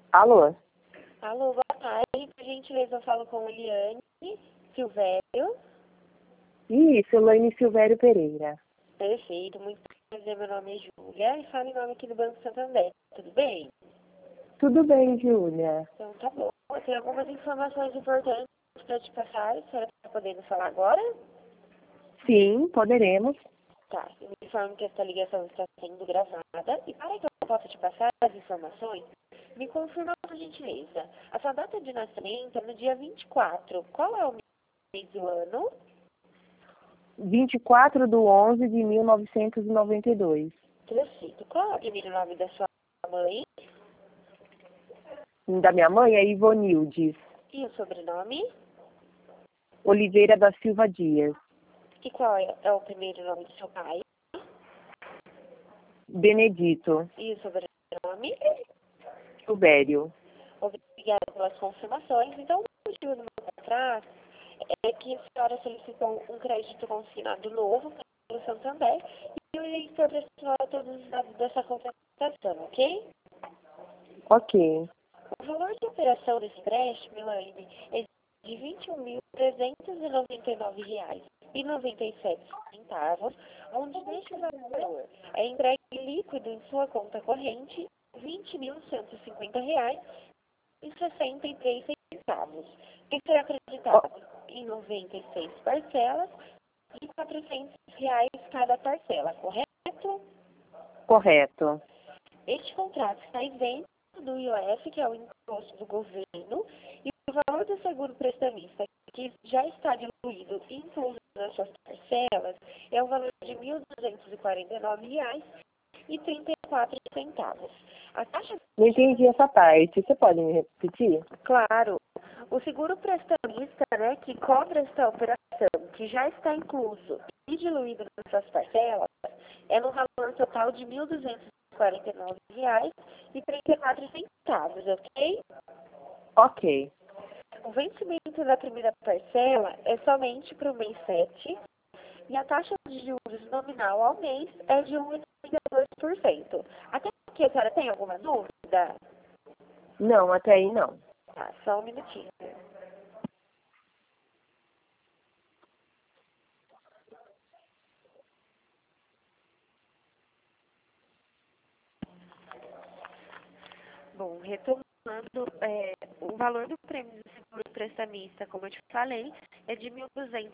Alô? Alô, boa tarde. Por gentileza, eu falo com Eliane Silvério. Isso, Elaine Silvério Pereira. Perfeito, muito prazer. Meu nome é Júlia e falo em nome aqui do Banco Santander. Tudo bem? Tudo bem, Júlia? Então tá bom. Eu tenho algumas informações importantes para te passar. A senhora está podendo falar agora? Sim, poderemos. Tá. Eu me informo que esta ligação está sendo gravada e para que eu possa te passar as informações, me confirma por gentileza. A sua data de nascimento é no dia 24. Qual é o mês do ano? 24/11/1992. Perfeito. Qual é o primeiro nome da sua mãe? Da minha mãe é Ivonildes E o sobrenome? Oliveira da Silva Dias. E qual é o primeiro nome do seu pai? Benedito E o sobrenome? Silvério. Obrigada pelas confirmações. Então, o motivo do meu contrato é que a senhora solicitou um crédito consignado novo pelo Santander e eu irei proporcionar todos os dados dessa contratação, ok? Ok. O valor de operação desse empréstimo, Elaine, é de R$ 21.399,97, onde neste valor é entregue líquido em sua conta corrente R$ 20.150,63, que será acreditado em 96 parcelas de R$ 400 cada parcela, correto? Correto. Este contrato está isento do IOF, que é o imposto do governo, e o valor do seguro prestamista, que já está diluído e incluso nas suas parcelas, é o valor de R$ 1.249,34. A taxa... Não entendi essa parte. Você pode me repetir? Claro, o seguro prestamista, né, que cobre esta operação, que já está incluso e diluído nas suas parcelas, é no valor total de R$ 1.249,34, ok? Ok. O vencimento da primeira parcela é somente para o mês 7 e a taxa de juros nominal ao mês é de 1,82%. Até aqui a senhora tem alguma dúvida? Não, até aí não. Tá, só um minutinho. Bom, retomando, o valor do prêmio do seguro prestamista, como eu te falei, é de R$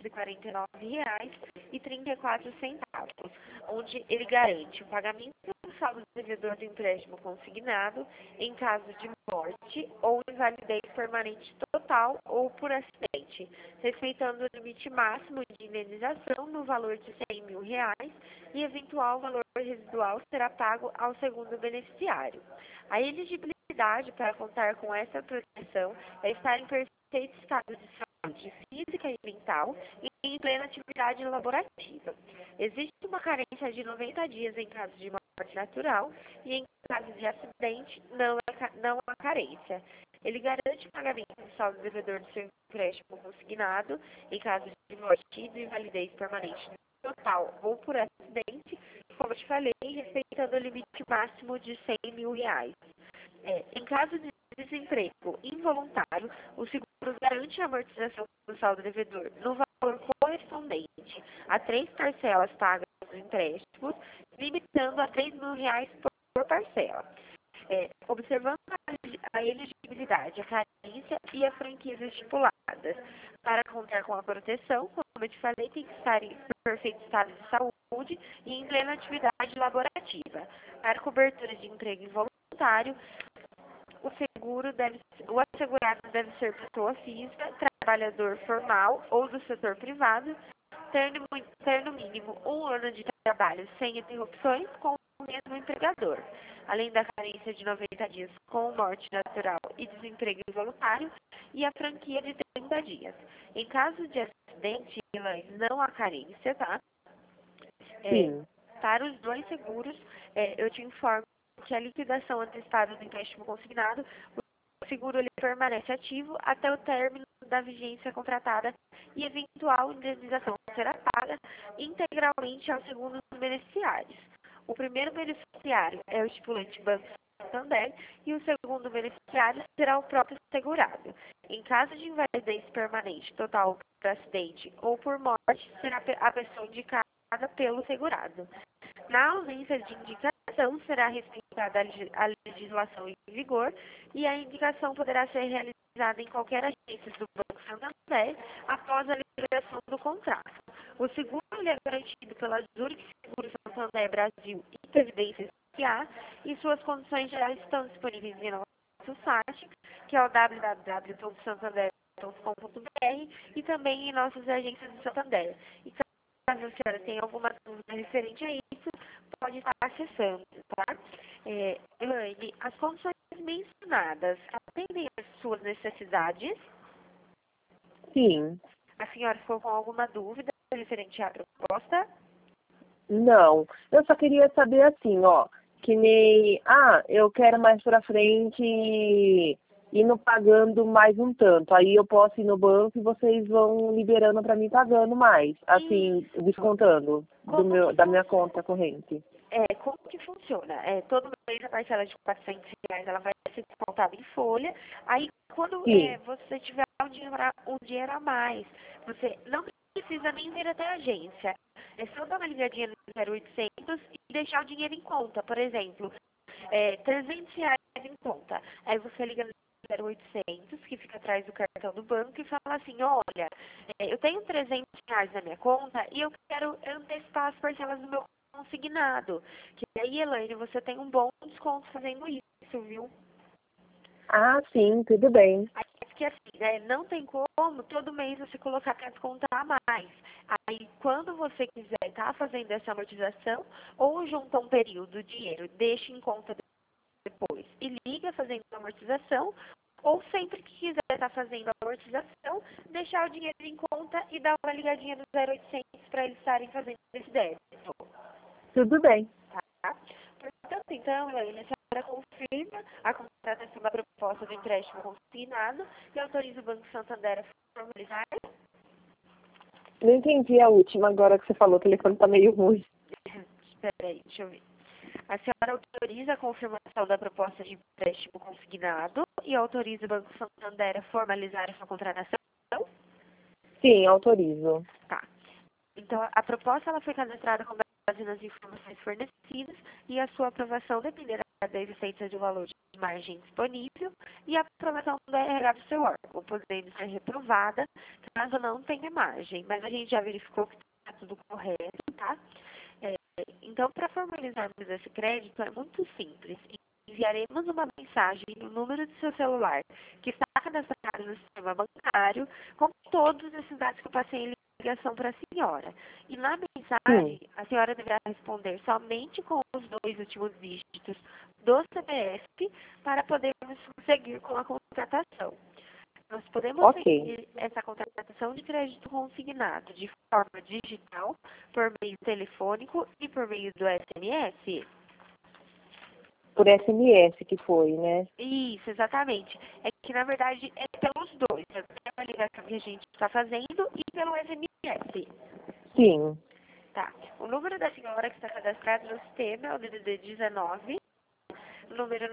1.249,34, onde ele garante o pagamento do saldo devedor do empréstimo consignado em caso de morte ou invalidez permanente total ou por acidente, respeitando o limite máximo de indenização no valor de R$ 100.000 e eventual valor residual será pago ao segundo beneficiário. A elegibilidade para contar com essa proteção é estar em perfeito estado de saúde física e mental e em plena atividade laborativa. Existe uma carência de 90 dias em caso de morte natural e em caso de acidente não há carência. Ele garante o pagamento do saldo devedor do seu empréstimo consignado em caso de morte e de invalidez permanente total ou por acidente, como eu te falei, respeitando o limite máximo de R$ 100.000. Em caso de desemprego involuntário, o seguro garante a amortização do saldo devedor no valor correspondente a 3 parcelas pagas dos empréstimos, limitando a R$ 3.000 por parcela. Observando a elegibilidade, a carência e as franquias estipuladas. Para contar com a proteção, como eu te falei, tem que estar em perfeito estado de saúde e em plena atividade laborativa. Para cobertura de emprego involuntário, o assegurado deve ser pessoa física, trabalhador formal ou do setor privado, ter no mínimo 1 ano de trabalho sem interrupções com o mesmo empregador, além da carência de 90 dias com morte natural e desemprego involuntário e a franquia de 30 dias. Em caso de acidente, não há carência, tá? Sim. Para os dois seguros, eu te informo que a liquidação antecipada do empréstimo consignado, o seguro ele permanece ativo até o término da vigência contratada e eventual indenização será paga integralmente ao segundo dos beneficiários. O primeiro beneficiário é o estipulante Banco Santander e o segundo beneficiário será o próprio segurado. Em caso de invalidez permanente, total por acidente ou por morte, será a pessoa indicada pelo segurado. Na ausência de indicação, será respeitada a legislação em vigor e a indicação poderá ser realizada em qualquer agência do Banco Santander após a liberação do contrato. O seguro é garantido pela Zurich Seguro Santander Brasil e Previdência S.A. e suas condições gerais estão disponíveis em nosso site, que é o www.santander.com.br e também em nossas agências de Santander. E caso a senhora tenha alguma dúvida referente a isso, pode estar acessando, tá? Elaine, as condições mencionadas atendem às suas necessidades? Sim. A senhora ficou com alguma dúvida referente à proposta? Não. Eu só queria saber assim, ó, que nem, eu quero mais pra frente indo pagando mais um tanto. Aí eu posso ir no banco e vocês vão liberando pra mim pagando mais, assim, descontando da minha conta corrente. Como que funciona? Todo mês a parcela de R$ 400 ela vai ser descontada em folha. Aí, quando você tiver um dinheiro a mais, você não precisa nem vir até a agência. É só dar uma ligadinha no 0800 e deixar o dinheiro em conta. Por exemplo, R$ 300 em conta. Aí você liga no 0800, que fica atrás do cartão do banco, e fala assim, olha, eu tenho R$ 300 na minha conta e eu quero antecipar as parcelas do meu consignado. Que aí, Elaine, você tem um bom desconto fazendo isso, viu? Ah, sim, tudo bem. Aí, porque assim, não tem como todo mês você colocar para descontar mais. Aí, quando você quiser estar fazendo essa amortização, ou junta um período, dinheiro, deixa em conta depois e liga fazendo a amortização, ou sempre que quiser estar fazendo a amortização, deixar o dinheiro em conta e dar uma ligadinha no 0800 para eles estarem fazendo esse débito. Tudo bem. Tá? Portanto, então, Elaine, a senhora confirma a contratação da proposta do empréstimo consignado e autoriza o Banco Santander a formalizar. Não entendi a última agora que você falou, o telefone tá meio ruim. Espera aí, deixa eu ver. A senhora autoriza a confirmação da proposta de empréstimo consignado e autoriza o Banco Santander a formalizar a sua contratação? Sim, autorizo. Tá. Então, a proposta ela foi cadastrada com base nas informações fornecidas e a sua aprovação dependerá da existência de valor de margem disponível e a aprovação da RH do seu órgão, podendo ser reprovada caso não tenha margem. Mas a gente já verificou que está tudo correto, tá? Então, para formalizarmos esse crédito, é muito simples. Enviaremos uma mensagem no número do seu celular, que está cadastrado no sistema bancário, com todos esses dados que eu passei em ligação para a senhora. E na mensagem, a senhora deverá responder somente com os 2 últimos dígitos do CPF para podermos seguir com a contratação. Nós podemos seguir essa contratação de crédito consignado de forma digital, por meio telefônico e por meio do SMS? Por SMS que foi, né? Isso, exatamente. É que, na verdade, é pelos dois. É pela ligação que a gente está fazendo e pelo SMS. Sim. Tá. O número da senhora que está cadastrado no sistema é o DDD 19, número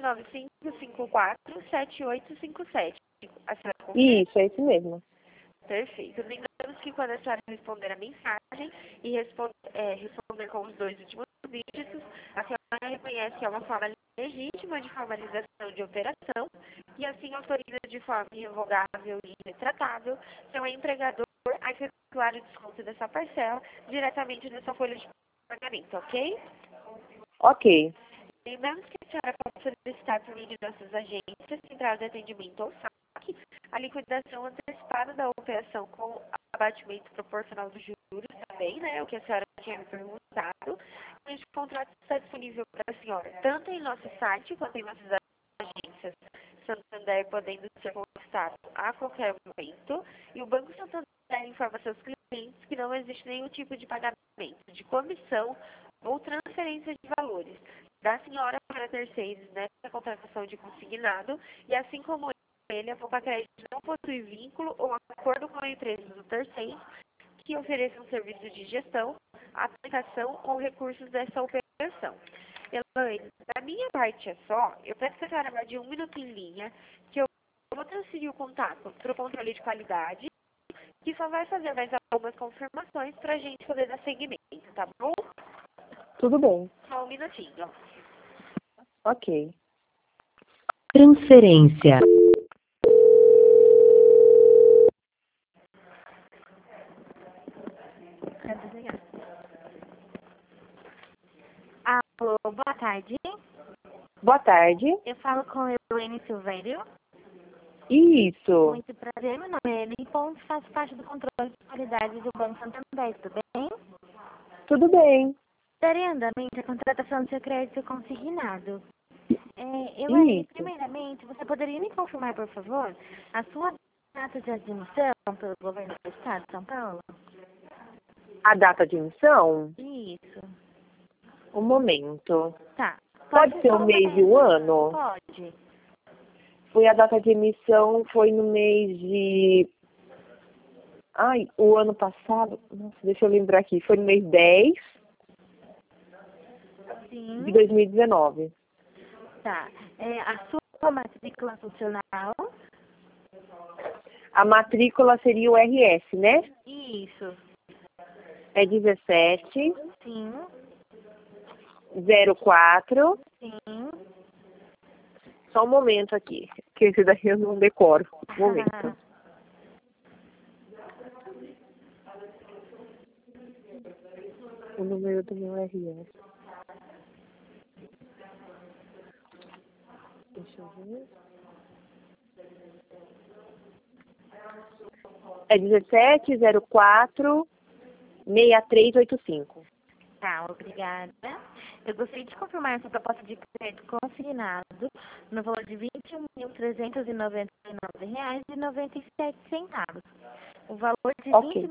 995547857. A senhora confirma? Isso, é isso mesmo. Perfeito. Lembramos que quando a senhora responder a mensagem e responder com os 2 últimos dígitos, a senhora reconhece que é uma forma legítima de formalização de operação e assim autoriza de forma irrevogável e retratável seu empregador a efetuar o desconto dessa parcela diretamente da sua folha de pagamento, ok? Ok. Lembramos que a senhora pode solicitar por meio de nossas agências, central de atendimento ou SAC, a liquidação antecipada da operação com abatimento proporcional dos juros também, né? O que a senhora tinha me perguntado. Este contrato está disponível para a senhora, tanto em nosso site quanto em nossas agências. Santander podendo ser conquistado a qualquer momento. E o Banco Santander informa seus clientes que não existe nenhum tipo de pagamento de comissão ou transferência de valores da senhora para terceiros nessa contratação de consignado e assim como ele, a Poupa Crédito não possui vínculo ou acordo com a empresa do terceiro que ofereça um serviço de gestão, aplicação ou recursos dessa operação. Elaine, da minha parte é só, eu peço que a senhora guarde 1 minuto em linha, que eu vou transferir o contato para o controle de qualidade, que só vai fazer mais algumas confirmações para a gente poder dar seguimento, tá bom? Tudo bem. Só 1 minutinho. Ok. Transferência. Alô, boa tarde. Boa tarde. Eu falo com a Elaine Silvério. Isso. Muito prazer, meu nome é Ellen Pontes, faço parte do controle de qualidade do Banco Santander, tudo bem? Tudo bem. Darei andamento à contratação do seu crédito consignado. Elaine, Isso. primeiramente, você poderia me confirmar, por favor, a sua data de admissão pelo governo do Estado de São Paulo? A data de emissão? Isso. Um momento. Tá. Pode ser o mês e o ano? Pode. A data de emissão foi no mês de... o ano passado... Nossa, deixa eu lembrar aqui. Foi no mês 10 Sim. de 2019. Tá. A sua matrícula funcional? A matrícula seria o RS, né? Isso. É 17 Sim. 04. Sim. Só um momento aqui, que esse daí eu não decoro. Um momento. O número do meu RS. Deixa eu ver. É 1704 6385. Tá, obrigada. Eu gostaria de confirmar essa proposta de crédito consignado no valor de R$ 21.399,97. O valor de R$ Ok.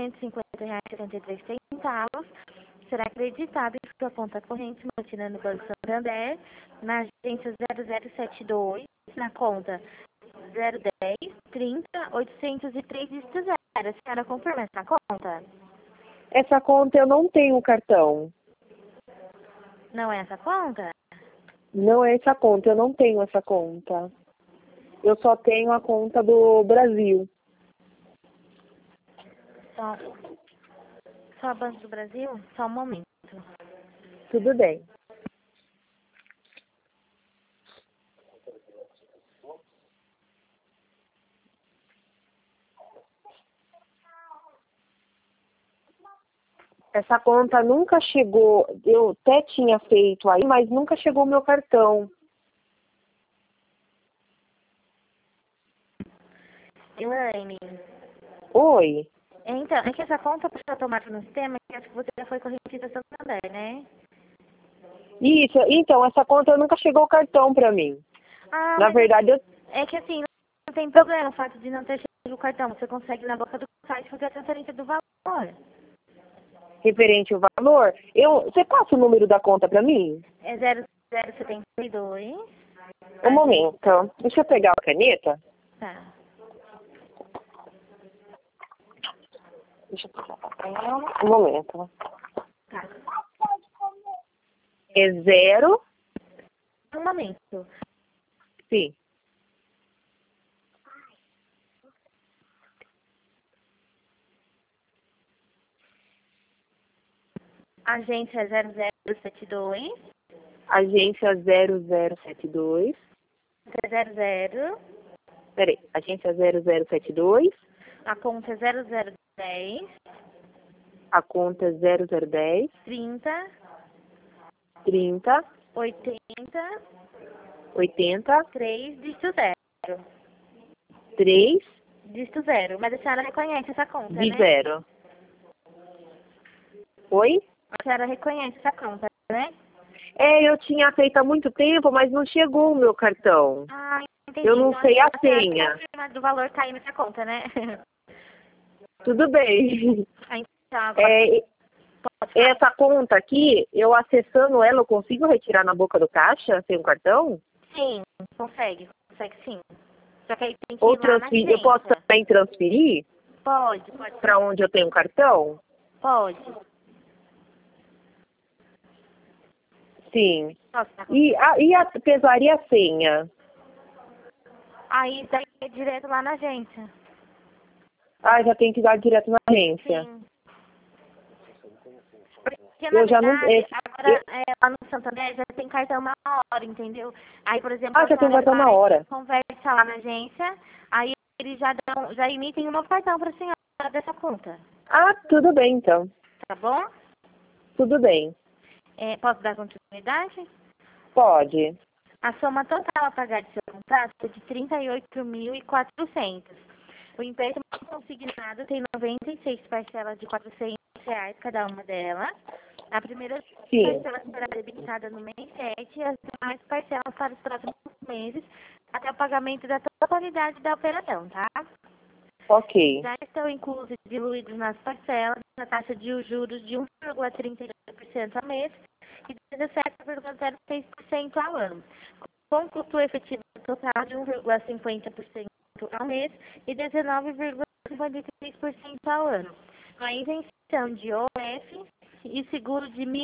20.150,73 será acreditado em sua conta corrente mantida no Banco Santander, na agência 0072, na conta 010 30 803 0. A senhora confirma essa conta? Essa conta eu não tenho cartão. Não é essa conta? Não é essa conta, eu não tenho essa conta. Eu só tenho a conta do Brasil. Só a Banco do Brasil? Só um momento. Tudo bem. Essa conta nunca chegou, eu até tinha feito aí, mas nunca chegou o meu cartão. Elaine, Oi? então, é que essa conta para automático no sistema, que acho que você já foi correntista Santander, né? Isso, então, essa conta nunca chegou o cartão pra mim. Na Mas verdade, eu... é que assim, não tem problema o fato de não ter chegado o cartão. Você consegue na boca do site fazer a transferência do valor. referente ao valor, você passa o número da conta pra mim? É 0072. Um momento, deixa eu pegar a caneta. Tá. Deixa eu pegar a caneta. Um momento. Tá. É 0, Um momento. sim. Agência 0072. Agência 0072. 00. Peraí, agência 0072. A conta é 0010. A conta é 0010 30. 30 80. 80 3, dígito 0. 3 Dígito 0. Mas a senhora reconhece essa conta, de né? 0. Oi? A senhora reconhece essa conta, né? Eu tinha feito há muito tempo, mas não chegou o meu cartão. Ah, entendi. Eu não Então, sei a senhora senha. confirma do valor cair nessa conta, né? Tudo bem. Então, agora pode falar. Essa conta aqui, eu acessando ela, eu consigo retirar na boca do caixa sem o cartão? Sim, consegue sim. Só que aí tem que Ou ir lá na transferir? Eu posso agência. também transferir Pode. para onde eu tenho o cartão? Pode. Sim. Posso dar E a pesar e a senha? Aí daí é direto lá na agência. Ah, já tem que dar direto na agência. Sim. Porque, na Eu já não... verdade, agora lá no Santander já tem cartão na hora, entendeu? Aí, por exemplo, Ah, a já tem senhora cartão na vai, hora. conversa lá na agência, aí eles já emitem um novo cartão para a senhora dessa conta. Ah, tudo bem, então. Tá bom? Tudo bem. Posso dar continuidade? Pode. A soma total a pagar de seu contrato é de R$ 38.400. O empréstimo consignado tem 96 parcelas de R$ 400 cada uma delas. A primeira Sim. parcela será debitada no mês 7 e as demais parcelas para os próximos meses até o pagamento da totalidade da operação, tá? Ok. Já estão inclusos e diluídos nas parcelas a taxa de juros de 1,32% ao mês e 17,06% ao ano, com custo efetivo total de 1,50% ao mês e 19,53% ao ano, com a isenção de OF e seguro de R$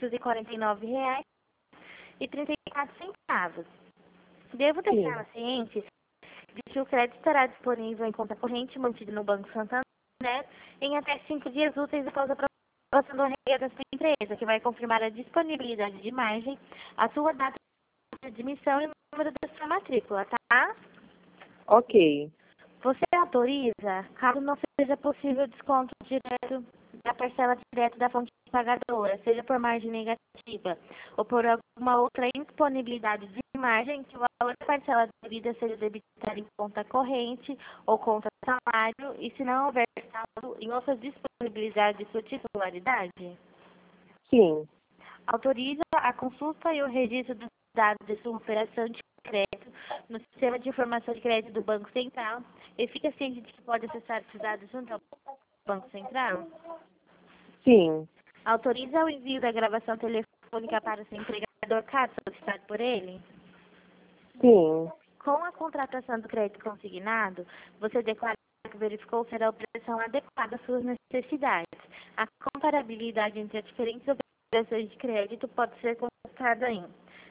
1.249,34. Devo deixá-la ciente de que o crédito estará disponível em conta corrente mantida no Banco Santander em até 5 dias úteis após a aprovação do RE da sua empresa, que vai confirmar a disponibilidade de margem, a sua data de admissão e o número da sua matrícula, tá? Ok. Você autoriza, caso não seja possível desconto direto da parcela direta da fonte pagadora, seja por margem negativa ou por alguma outra indisponibilidade de margem, que o valor da parcela devida seja debitado em conta corrente ou conta salário e se não houver saldo em outra disponibilidade de sua titularidade? Sim. Autoriza a consulta e o registro dos dados de sua operação de crédito no sistema de informação de crédito do Banco Central e fica ciente de que pode acessar esses dados junto ao Banco Central? Sim. Autoriza o envio da gravação telefônica para o seu empregador, caso solicitado por ele? Sim. Com a contratação do crédito consignado, você declara que verificou ser a operação adequada às suas necessidades. A comparabilidade entre as diferentes operações de crédito pode ser consultada em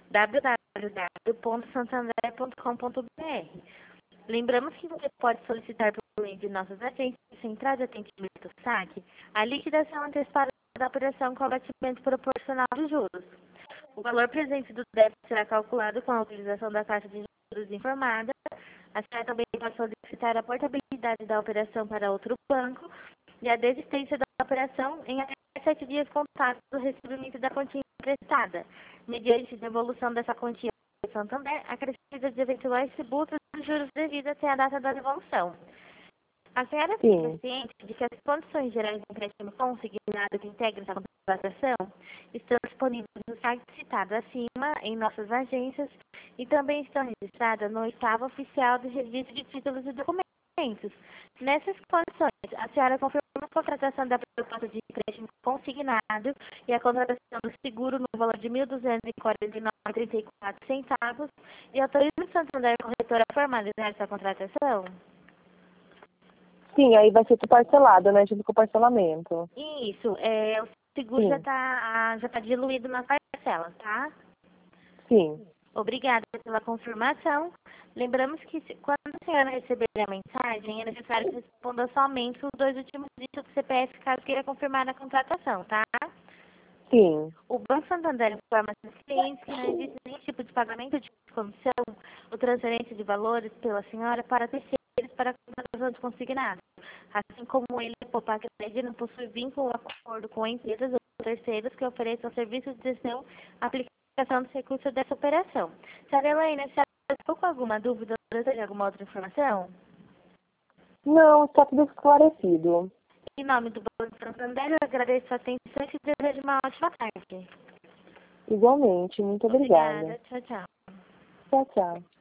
www.santander.com.br. Lembramos que você pode solicitar por meio de nossas agências centrais de atendimento SAC a liquidação antecipada da operação com abatimento proporcional de juros. O valor presente do débito será calculado com a utilização da taxa de juros informada. A senhora também pode solicitar a portabilidade da operação para outro banco e a desistência da operação em até 7 dias contados do recebimento da quantia emprestada, mediante devolução dessa quantia ao Santander, acrescida de eventuais tributos e juros devidos até a data da devolução. A senhora fica ciente de que as condições gerais do empréstimo consignado que integram essa contratação estão disponíveis no site citado acima, em nossas agências, e também estão registradas no 8º Oficial de Registro de Títulos e Documentos. Nessas condições, a senhora confirma a contratação da proposta de empréstimo consignado e a contratação do seguro no valor de R$ 1.249,34 e autoriza o Santander Corretora a formalizar essa contratação? Sim, aí vai ser tudo parcelado, né? Junto com o parcelamento. Isso, o seguro já tá diluído nas parcelas, tá? Sim. Obrigada pela confirmação. Lembramos que quando a senhora receber a mensagem, é necessário que responda somente os 2 últimos dígitos do CPF, caso queira confirmar a contratação, tá? Sim. O Banco Santander informa aos clientes que não existe nenhum tipo de pagamento de comissão ou transferência de valores pela senhora para terceiros para a contratação de consignado. Assim como ele, Poupar Crédito, não possui vínculo ou acordo com empresas ou terceiros que ofereçam serviços de gestão, aplicação dos recursos dessa operação. Senhora Elaine, a senhora ficou com alguma dúvida ou deseja alguma outra informação? Não, está tudo esclarecido. Em nome do Banco Santander, eu agradeço a atenção e te desejo uma ótima tarde. Igualmente, muito obrigada. Obrigada. Tchau, tchau. Tchau, tchau.